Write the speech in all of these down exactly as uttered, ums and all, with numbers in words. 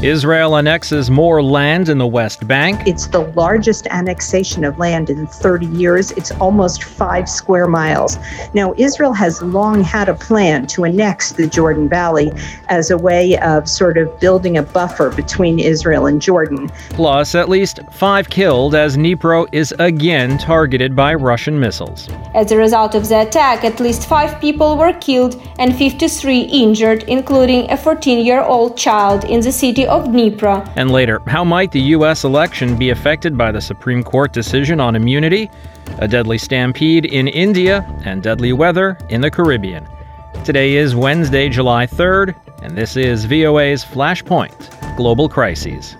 Israel annexes more land in the West Bank. It's the largest annexation of land in thirty years. It's almost five square miles. Now, Israel has long had a plan to annex the Jordan Valley as a way of sort of building a buffer between Israel and Jordan. Plus, at least five killed as Dnipro is again targeted by Russian missiles. As a result of the attack, at least five people were killed and fifty-three injured, including a fourteen-year-old child in the city of Dnipro. And later, how might the U S election be affected by the Supreme Court decision on immunity, a deadly stampede in India, and deadly weather in the Caribbean? Today is Wednesday, July third, and this is V O A's Flashpoint Global Crises.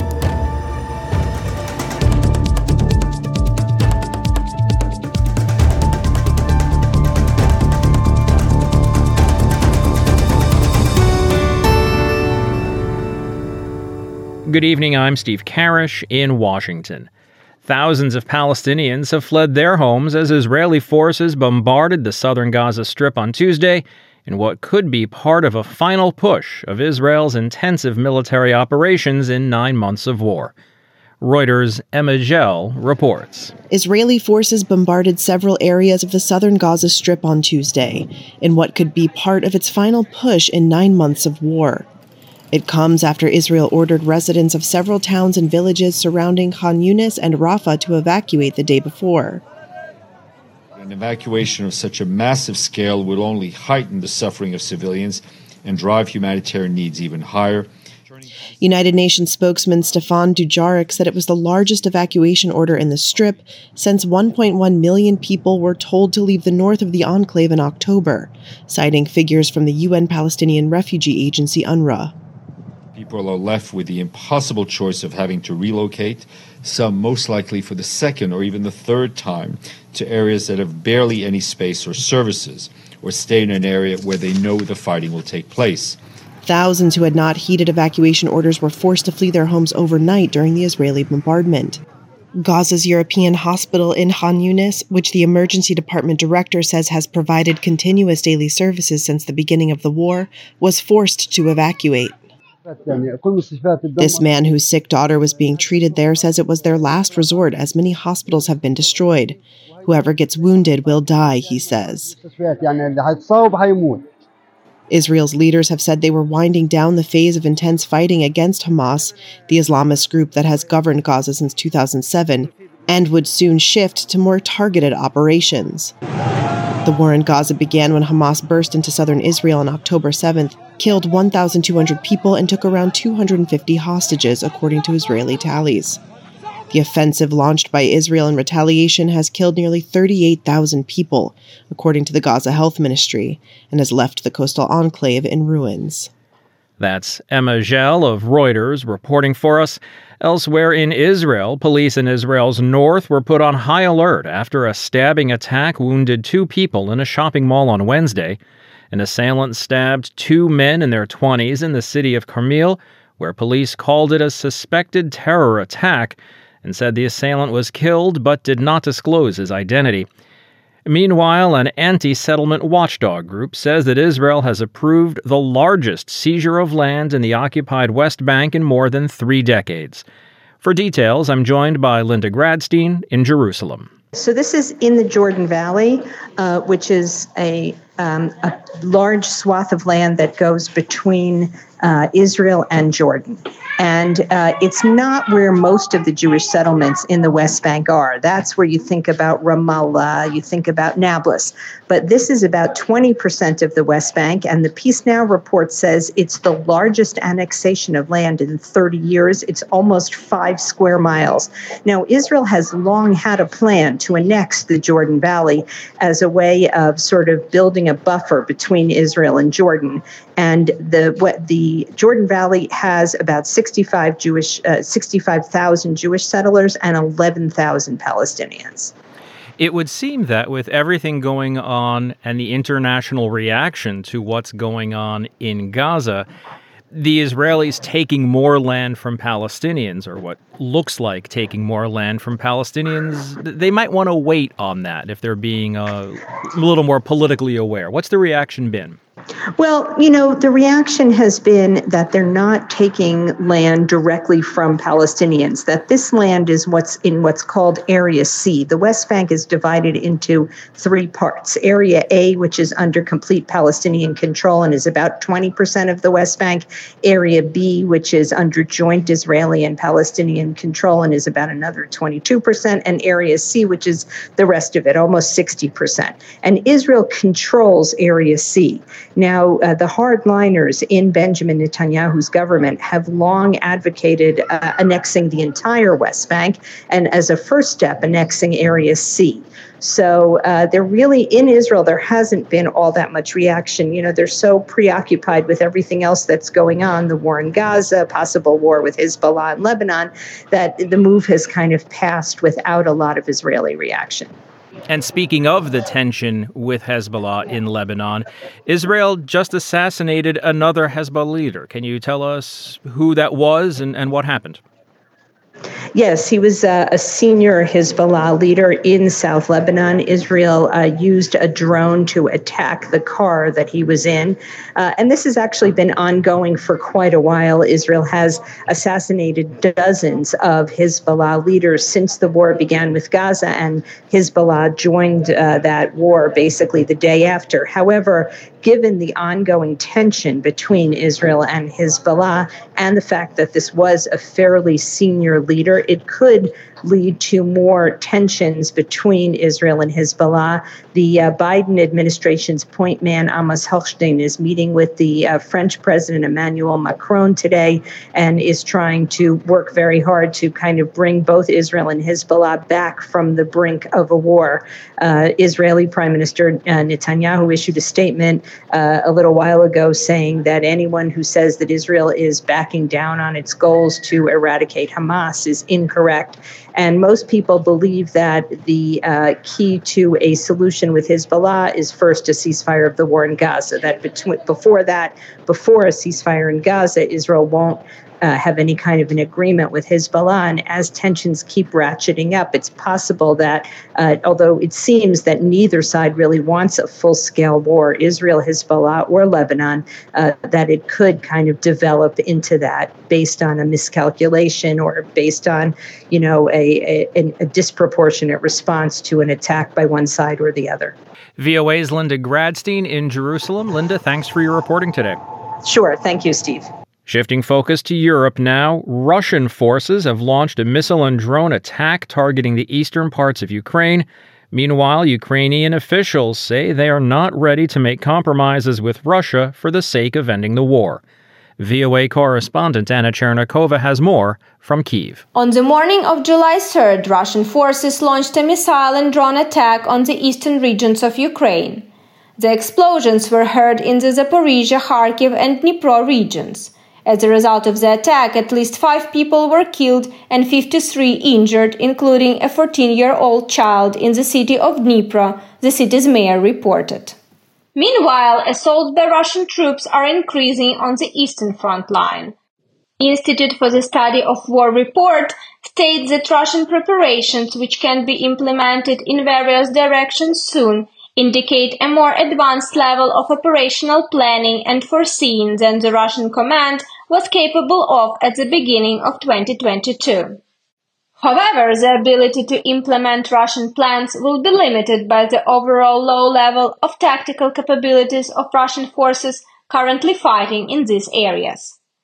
Good evening, I'm Steve Karish in Washington. Thousands of Palestinians have fled their homes as Israeli forces bombarded the southern Gaza Strip on Tuesday in what could be part of a final push of Israel's intensive military operations in nine months of war. Reuters' Emma Gell reports. Israeli forces bombarded several areas of the southern Gaza Strip on Tuesday in what could be part of its final push in nine months of war. It comes after Israel ordered residents of several towns and villages surrounding Khan Yunis and Rafah to evacuate the day before. An evacuation of such a massive scale would only heighten the suffering of civilians and drive humanitarian needs even higher. United Nations spokesman Stefan Dujarric said it was the largest evacuation order in the Strip since one point one million people were told to leave the north of the enclave in October, citing figures from the U N Palestinian Refugee Agency UNRWA. People are left with the impossible choice of having to relocate, some most likely for the second or even the third time, to areas that have barely any space or services, or stay in an area where they know the fighting will take place. Thousands who had not heeded evacuation orders were forced to flee their homes overnight during the Israeli bombardment. Gaza's European hospital in Khan Yunis, which the emergency department director says has provided continuous daily services since the beginning of the war, was forced to evacuate. This man whose sick daughter was being treated there says it was their last resort as many hospitals have been destroyed. Whoever gets wounded will die, he says. Israel's leaders have said they were winding down the phase of intense fighting against Hamas, the Islamist group that has governed Gaza since two thousand seven, and would soon shift to more targeted operations. The war in Gaza began when Hamas burst into southern Israel on October seventh, killed one thousand two hundred people, and took around two hundred fifty hostages, according to Israeli tallies. The offensive launched by Israel in retaliation has killed nearly thirty-eight thousand people, according to the Gaza Health Ministry, and has left the coastal enclave in ruins. That's Emma Gell of Reuters reporting for us. Elsewhere in Israel, police in Israel's north were put on high alert after a stabbing attack wounded two people in a shopping mall on Wednesday. An assailant stabbed two men in their twenties in the city of Carmel, where police called it a suspected terror attack and said the assailant was killed but did not disclose his identity. Meanwhile, an anti-settlement watchdog group says that Israel has approved the largest seizure of land in the occupied West Bank in more than three decades. For details, I'm joined by Linda Gradstein in Jerusalem. So this is in the Jordan Valley, uh, which is a, um, a large swath of land that goes between uh, Israel and Jordan. And uh, it's not where most of the Jewish settlements in the West Bank are. That's where you think about Ramallah, you think about Nablus. But this is about twenty percent of the West Bank, and the Peace Now report says it's the largest annexation of land in thirty years. It's almost five square miles. Now, Israel has long had a plan to annex the Jordan Valley as a way of sort of building a buffer between Israel and Jordan. And the what the Jordan Valley has about sixty-five Jewish, uh, sixty-five thousand Jewish settlers and eleven thousand Palestinians. It would seem that with everything going on and the international reaction to what's going on in Gaza, the Israelis taking more land from Palestinians, or what looks like taking more land from Palestinians, they might want to wait on that if they're being uh, a little more politically aware. What's the reaction been? Well, you know, the reaction has been that they're not taking land directly from Palestinians, that this land is what's in what's called Area C. The West Bank is divided into three parts. Area A, which is under complete Palestinian control and is about twenty percent of the West Bank. Area B, which is under joint Israeli and Palestinian control and is about another twenty-two percent. And Area C, which is the rest of it, almost sixty percent. And Israel controls Area C. Now, uh, the hardliners in Benjamin Netanyahu's government have long advocated uh, annexing the entire West Bank, and as a first step, annexing Area C. So uh, they're really, in Israel, there hasn't been all that much reaction. You know, they're so preoccupied with everything else that's going on, the war in Gaza, possible war with Hezbollah in Lebanon, that the move has kind of passed without a lot of Israeli reaction. And speaking of the tension with Hezbollah in Lebanon, Israel just assassinated another Hezbollah leader. Can you tell us who that was and, and what happened? Yes, he was uh, a senior Hezbollah leader in South Lebanon. Israel uh, used a drone to attack the car that he was in. Uh, and this has actually been ongoing for quite a while. Israel has assassinated dozens of Hezbollah leaders since the war began with Gaza, and Hezbollah joined uh, that war basically the day after. However, given the ongoing tension between Israel and Hezbollah and the fact that this was a fairly senior leader, it could lead to more tensions between Israel and Hezbollah. The uh, Biden administration's point man, Amos Hochstein, is meeting with the uh, French President Emmanuel Macron today and is trying to work very hard to kind of bring both Israel and Hezbollah back from the brink of a war. Uh, Israeli Prime Minister uh, Netanyahu issued a statement uh, a little while ago saying that anyone who says that Israel is backing down on its goals to eradicate Hamas is incorrect. And most people believe that the uh, key to a solution with Hezbollah is first a ceasefire of the war in Gaza, that between, before that, before a ceasefire in Gaza, Israel won't Uh, have any kind of an agreement with Hezbollah. And as tensions keep ratcheting up, it's possible that, uh, although it seems that neither side really wants a full-scale war, Israel, Hezbollah, or Lebanon, uh, that it could kind of develop into that based on a miscalculation or based on, you know, a, a, a disproportionate response to an attack by one side or the other. V O A's Linda Gradstein in Jerusalem. Linda, thanks for your reporting today. Sure. Thank you, Steve. Shifting focus to Europe now, Russian forces have launched a missile and drone attack targeting the eastern parts of Ukraine. Meanwhile, Ukrainian officials say they are not ready to make compromises with Russia for the sake of ending the war. V O A correspondent Anna Chernikova has more from Kyiv. On the morning of July third, Russian forces launched a missile and drone attack on the eastern regions of Ukraine. The explosions were heard in the Zaporizhia, Kharkiv, and Dnipro regions. As a result of the attack, at least five people were killed and fifty-three injured, including a fourteen-year-old child in the city of Dnipro, the city's mayor reported. Meanwhile, assaults by Russian troops are increasing on the eastern front line. Institute for the Study of War report states that Russian preparations, which can be implemented in various directions soon, indicate a more advanced level of operational planning and foreseeing than the Russian command was capable of at the beginning of twenty twenty-two. However, the ability to implement Russian plans will be limited by the overall low level of tactical capabilities of Russian forces currently fighting in these areas.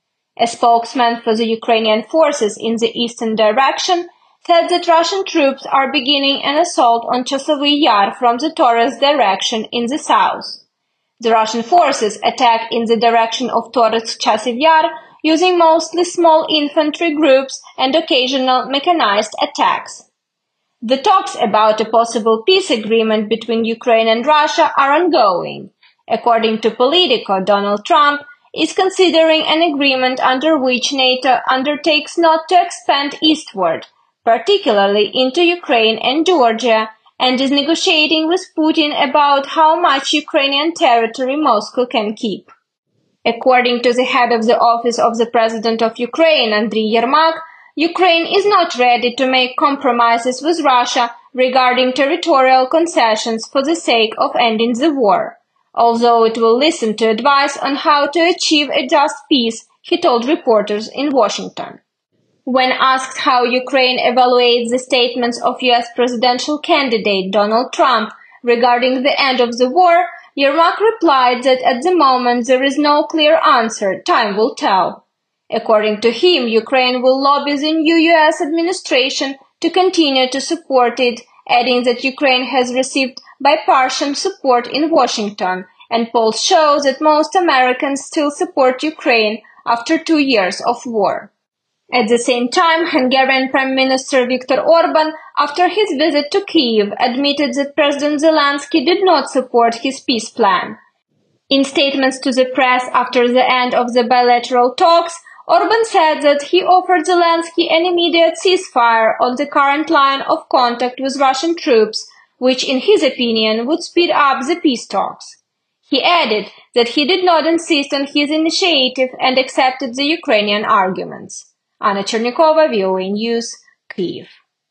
A spokesman for the Ukrainian forces in the eastern direction said that Russian troops are beginning an assault on Chasovy Yar from the Torres direction in the south. The Russian forces attacked in the direction of Torres-Chasiv Yar using mostly small infantry groups and occasional mechanized attacks. The talks about a possible peace agreement between Ukraine and Russia are ongoing. According to Politico, Donald Trump is considering an agreement under which NATO undertakes not to expand eastward, particularly into Ukraine and Georgia, and is negotiating with Putin about how much Ukrainian territory Moscow can keep. According to the head of the office of the President of Ukraine, Andriy Yermak, Ukraine is not ready to make compromises with Russia regarding territorial concessions for the sake of ending the war. although it will listen to advice on how to achieve a just peace, he told reporters in Washington. When asked how Ukraine evaluates the statements of U S presidential candidate Donald Trump regarding the end of the war, Yermak replied that at the moment there is no clear answer, time will tell. According to him, Ukraine will lobby the new U S administration to continue to support it, adding that Ukraine has received bipartisan support in Washington, and polls show that most Americans still support Ukraine after two years of war. At the same time, Hungarian Prime Minister Viktor Orban, after his visit to Kyiv, admitted that President Zelensky did not support his peace plan. In statements to the press after the end of the bilateral talks, Orban said that he offered Zelensky an immediate ceasefire on the current line of contact with Russian troops, which, in his opinion, would speed up the peace talks. He added that he did not insist on his initiative and accepted the Ukrainian arguments. Anna Chernikova, V O A News, Kyiv.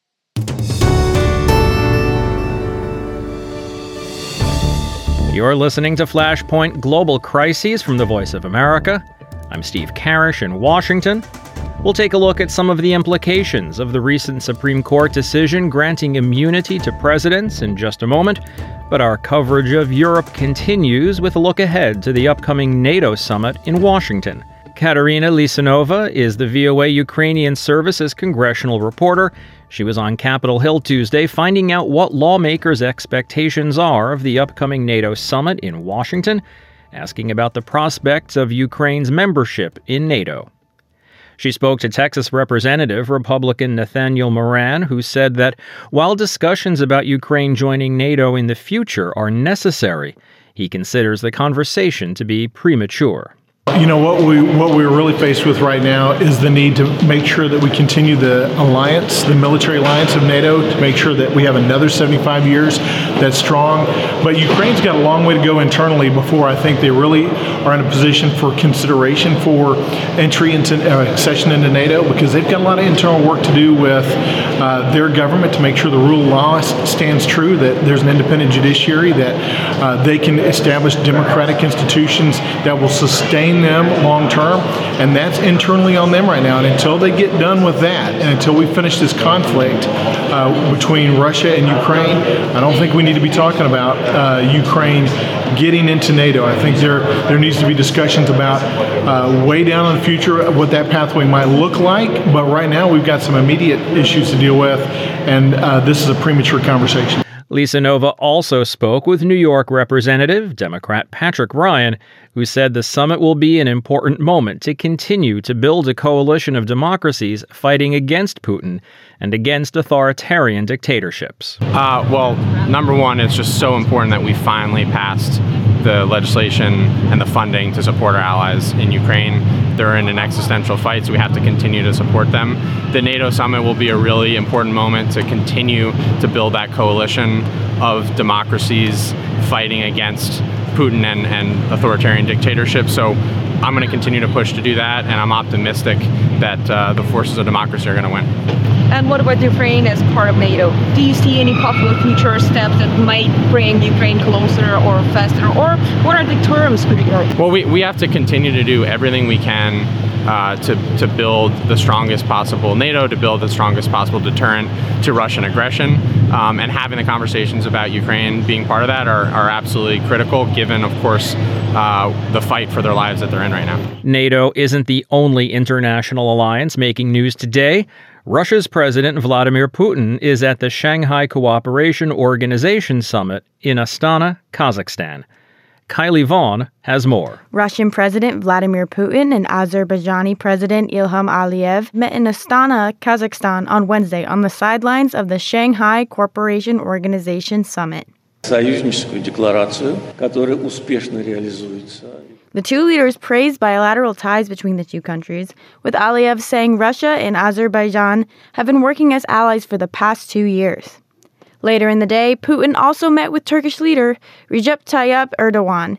You're listening to Flashpoint Global Crises from the Voice of America. I'm Steve Karish in Washington. We'll take a look at some of the implications of the recent Supreme Court decision granting immunity to presidents in just a moment. But our coverage of Europe continues with a look ahead to the upcoming NATO summit in Washington. Katerina Lisanova is the V O A Ukrainian Services congressional reporter. She was on Capitol Hill Tuesday finding out what lawmakers' expectations are of the upcoming NATO summit in Washington, asking about the prospects of Ukraine's membership in NATO. She spoke to Texas Representative Republican Nathaniel Moran, who said that while discussions about Ukraine joining NATO in the future are necessary, he considers the conversation to be premature. You know, what we what we're really faced with right now is the need to make sure that we continue the alliance, the military alliance of NATO, to make sure that we have another seventy-five years that's strong. But Ukraine's got a long way to go internally before I think they really are in a position for consideration for entry into uh, accession into NATO, because they've got a lot of internal work to do with uh, their government to make sure the rule of law stands true, that there's an independent judiciary, that uh, they can establish democratic institutions that will sustain them long term, and that's internally on them right now. And until they get done with that, and until we finish this conflict uh, between Russia and Ukraine, I don't think we need to be talking about uh, Ukraine getting into NATO. I think there there needs to be discussions about uh, way down in the future what that pathway might look like. But right now we've got some immediate issues to deal with, and uh, this is a premature conversation. Lisanova also spoke with New York Representative, Democrat Patrick Ryan, who said the summit will be an important moment to continue to build a coalition of democracies fighting against Putin and against authoritarian dictatorships. Uh, well, number one, it's just so important that we finally passed the legislation and the funding to support our allies in Ukraine. They're in an existential fight, so we have to continue to support them. The NATO summit will be a really important moment to continue to build that coalition of democracies fighting against Putin and, and authoritarian dictatorship. So I'm going to continue to push to do that, and I'm optimistic that uh, the forces of democracy are going to win. And what about Ukraine as part of NATO? Do you see any possible future steps that might bring Ukraine closer or faster, or what are the terms for Europe? Well, we, we have to continue to do everything we can uh, to, to build the strongest possible NATO, to build the strongest possible deterrent to Russian aggression. Um, and having the conversations about Ukraine being part of that are, are absolutely critical, given, of course, uh, the fight for their lives that they're in right now. NATO isn't the only international alliance making news today. Russia's President Vladimir Putin is at the Shanghai Cooperation Organization Summit in Astana, Kazakhstan. Kylie Vaughn has more. Russian President Vladimir Putin and Azerbaijani President Ilham Aliyev met in Astana, Kazakhstan on Wednesday on the sidelines of the Shanghai Cooperation Organization Summit. Союзническую декларацию, которая успешно реализуется. The two leaders praised bilateral ties between the two countries, with Aliyev saying Russia and Azerbaijan have been working as allies for the past two years. Later in the day, Putin also met with Turkish leader Recep Tayyip Erdogan.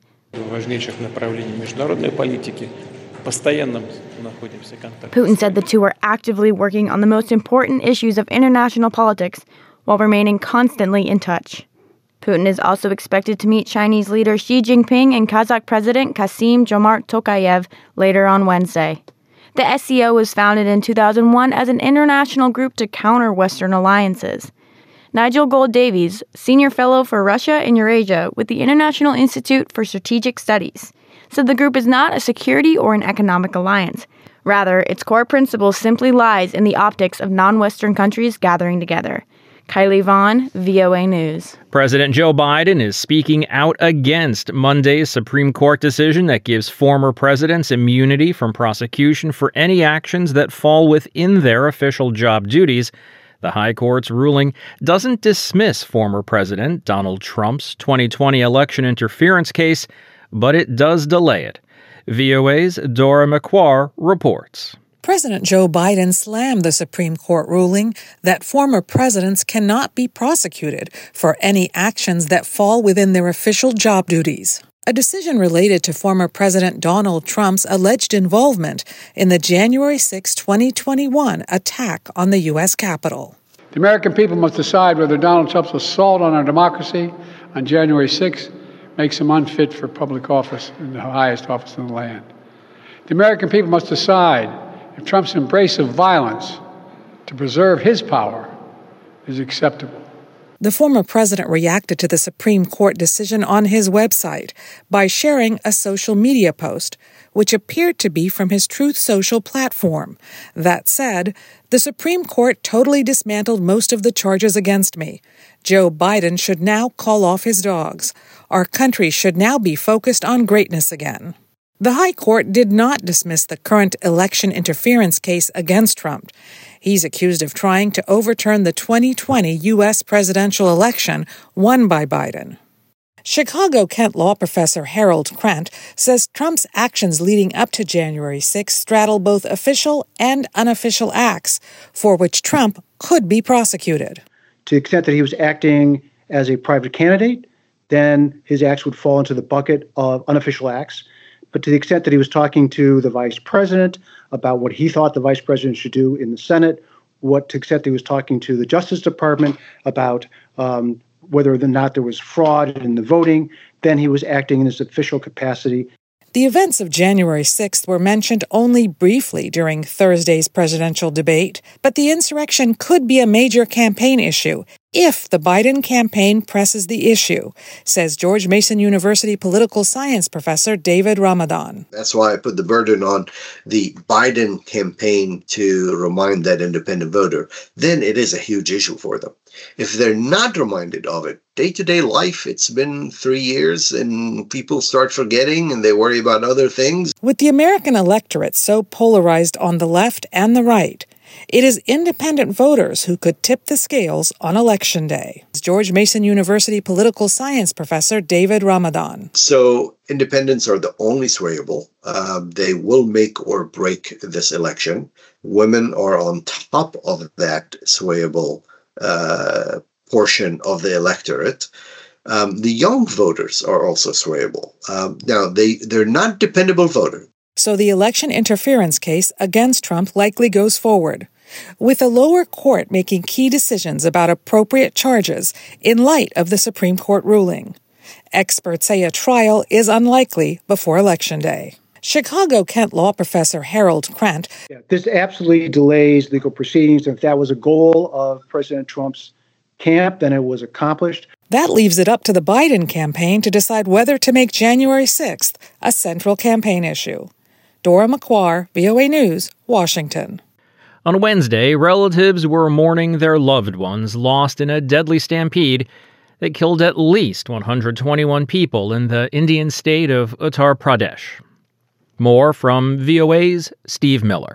Putin said the two are actively working on the most important issues of international politics while remaining constantly in touch. Putin is also expected to meet Chinese leader Xi Jinping and Kazakh President Kassym-Jomart Tokayev later on Wednesday. The S C O was founded in two thousand one as an international group to counter Western alliances. Nigel Gold-Davies, Senior Fellow for Russia and Eurasia with the International Institute for Strategic Studies, said the group is not a security or an economic alliance. Rather, its core principle simply lies in the optics of non-Western countries gathering together. Kylie Vaughn, V O A News. President Joe Biden is speaking out against Monday's Supreme Court decision that gives former presidents immunity from prosecution for any actions that fall within their official job duties. The High Court's ruling doesn't dismiss former President Donald Trump's twenty twenty election interference case, but it does delay it. V O A's Dora McQuarr reports. President Joe Biden slammed the Supreme Court ruling that former presidents cannot be prosecuted for any actions that fall within their official job duties. A decision related to former President Donald Trump's alleged involvement in the January sixth, twenty twenty-one attack on the U S Capitol. The American people must decide whether Donald Trump's assault on our democracy on January sixth makes him unfit for public office in the highest office in the land. The American people must decide if Trump's embrace of violence to preserve his power is acceptable. The former president reacted to the Supreme Court decision on his website by sharing a social media post, which appeared to be from his Truth Social platform. That said, the Supreme Court totally dismantled most of the charges against me. Joe Biden should now call off his dogs. Our country should now be focused on greatness again. The High Court did not dismiss the current election interference case against Trump. He's accused of trying to overturn the twenty twenty U S presidential election won by Biden. Chicago Kent law professor Harold Krent says Trump's actions leading up to January sixth straddle both official and unofficial acts for which Trump could be prosecuted. To the extent that he was acting as a private candidate, then his acts would fall into the bucket of unofficial acts. But to the extent that he was talking to the vice president about what he thought the vice president should do in the Senate, what to the extent that he was talking to the Justice Department about um, whether or not there was fraud in the voting, then he was acting in his official capacity. The events of January sixth were mentioned only briefly during Thursday's presidential debate, but the insurrection could be a major campaign issue if the Biden campaign presses the issue, says George Mason University political science professor David Ramadan. That's why I put the burden on the Biden campaign to remind that independent voter. Then it is a huge issue for them. If they're not reminded of it, day-to-day life, it's been three years and people start forgetting and they worry about other things. With the American electorate so polarized on the left and the right, it is independent voters who could tip the scales on Election Day. George Mason University political science professor David Ramadan. So independents are the only swayable. Uh, they will make or break this election. Women are on top of that swayable uh, portion of the electorate. Um, the young voters are also swayable. Um, now, they, they're not dependable voters. So the election interference case against Trump likely goes forward, with a lower court making key decisions about appropriate charges in light of the Supreme Court ruling. Experts say a trial is unlikely before Election Day. Chicago Kent law professor Harold Krent. Yeah, this absolutely delays legal proceedings. If that was a goal of President Trump's camp, then it was accomplished. That leaves it up to the Biden campaign to decide whether to make January sixth a central campaign issue. Dora McQuarr, V O A News, Washington. On Wednesday, relatives were mourning their loved ones lost in a deadly stampede that killed at least one hundred twenty-one people in the Indian state of Uttar Pradesh. More from V O A's Steve Miller.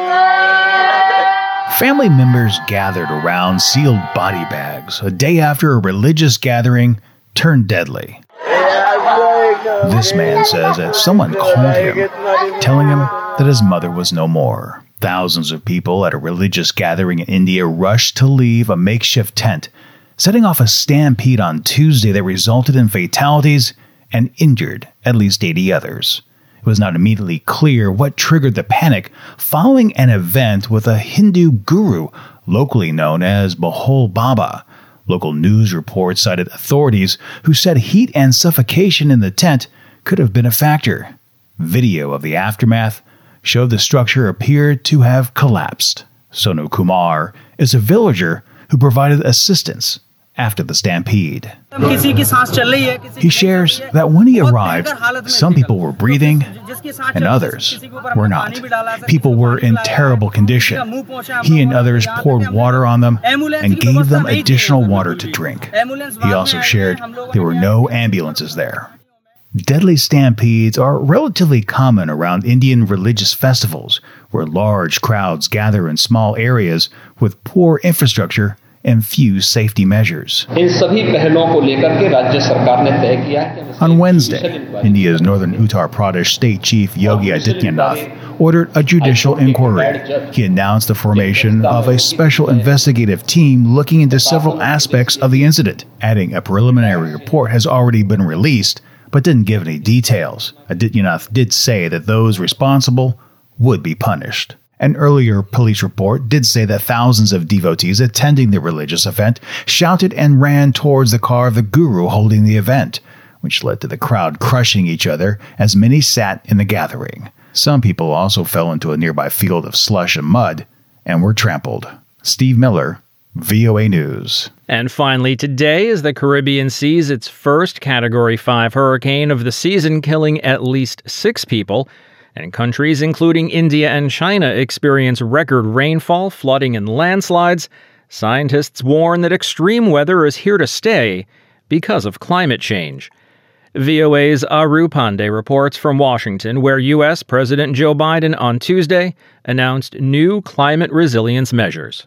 Family members gathered around sealed body bags a day after a religious gathering turned deadly. This man says that someone called him, telling him that his mother was no more. Thousands of people at a religious gathering in India rushed to leave a makeshift tent, setting off a stampede on Tuesday that resulted in fatalities and injured at least eighty others. It was not immediately clear what triggered the panic following an event with a Hindu guru locally known as Bhole Baba. Local news reports cited authorities who said heat and suffocation in the tent could have been a factor. Video of the aftermath showed the structure appeared to have collapsed. Sonu Kumar is a villager who provided assistance after the stampede. He shares that when he arrived, some people were breathing and others were not. People were in terrible condition. He and others poured water on them and gave them additional water to drink. He also shared there were no ambulances there. Deadly stampedes are relatively common around Indian religious festivals, where large crowds gather in small areas with poor infrastructure and few safety measures. On Wednesday, India's northern Uttar Pradesh state chief Yogi Adityanath ordered a judicial inquiry. He announced the formation of a special investigative team looking into several aspects of the incident, adding a preliminary report has already been released, but didn't give any details. Adityanath did say that those responsible would be punished. An earlier police report did say that thousands of devotees attending the religious event shouted and ran towards the car of the guru holding the event, which led to the crowd crushing each other as many sat in the gathering. Some people also fell into a nearby field of slush and mud and were trampled. Steve Miller, V O A News. And finally, today, as the Caribbean sees its first Category five hurricane of the season, killing at least six people, and countries including India and China experience record rainfall, flooding, and landslides, scientists warn that extreme weather is here to stay because of climate change. V O A's Aru Pandey reports from Washington, where U S President Joe Biden on Tuesday announced new climate resilience measures.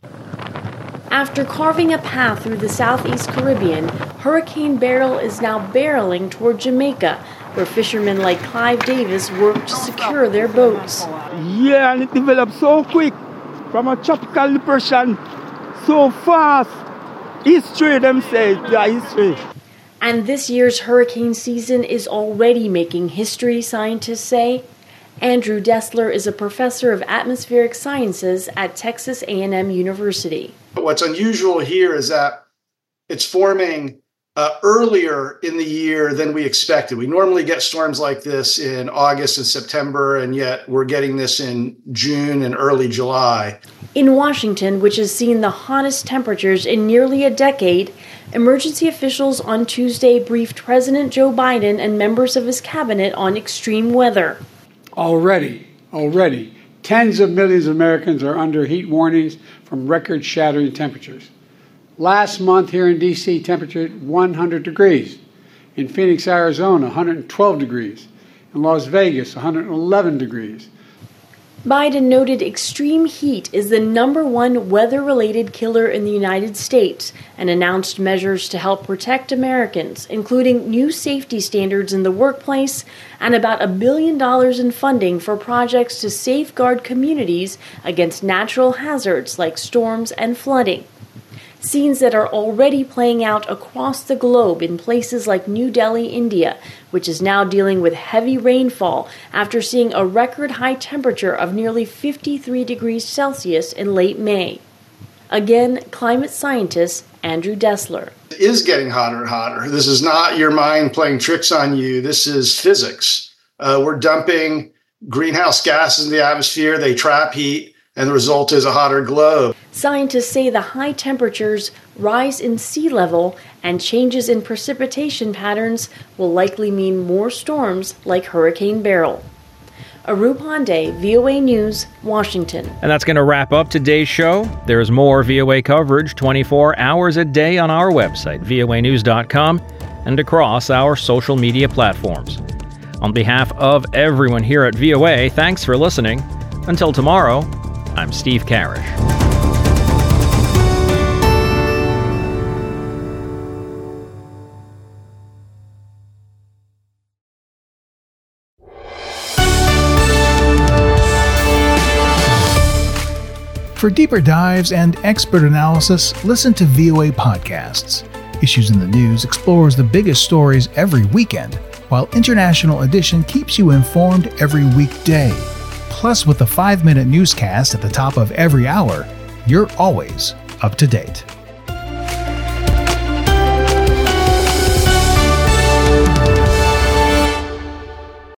After carving a path through the southeast Caribbean, Hurricane Beryl is now barreling toward Jamaica, where fishermen like Clive Davis work to secure their boats. Yeah, and it developed so quick from a tropical depression, so fast. History, them say, yeah, history. And this year's hurricane season is already making history, scientists say. Andrew Dessler is a professor of atmospheric sciences at Texas A and M University. What's unusual here is that it's forming uh, earlier in the year than we expected. We normally get storms like this in August and September, and yet we're getting this in June and early July. In Washington, which has seen the hottest temperatures in nearly a decade, emergency officials on Tuesday briefed President Joe Biden and members of his cabinet on extreme weather. Already, already, tens of millions of Americans are under heat warnings from record-shattering temperatures. Last month here in D C, temperature one hundred degrees. In Phoenix, Arizona, one hundred twelve degrees. In Las Vegas, one hundred eleven degrees. Biden noted extreme heat is the number one weather-related killer in the United States and announced measures to help protect Americans, including new safety standards in the workplace and about a billion dollars in funding for projects to safeguard communities against natural hazards like storms and flooding. Scenes that are already playing out across the globe in places like New Delhi, India, which is now dealing with heavy rainfall after seeing a record high temperature of nearly fifty-three degrees Celsius in late May. Again, climate scientist Andrew Dessler. It is getting hotter and hotter. This is not your mind playing tricks on you. This is physics. Uh, we're dumping greenhouse gases in the atmosphere. They trap heat, and the result is a hotter globe. Scientists say the high temperatures, rise in sea level, and changes in precipitation patterns will likely mean more storms like Hurricane Beryl. Aru Pandey, V O A News, Washington. And that's going to wrap up today's show. There's more V O A coverage twenty-four hours a day on our website, V O A news dot com, and across our social media platforms. On behalf of everyone here at V O A, thanks for listening. Until tomorrow, I'm Steve Karish. For deeper dives and expert analysis, listen to V O A Podcasts. Issues in the News explores the biggest stories every weekend, while International Edition keeps you informed every weekday. Plus, with the five-minute newscast at the top of every hour, you're always up to date.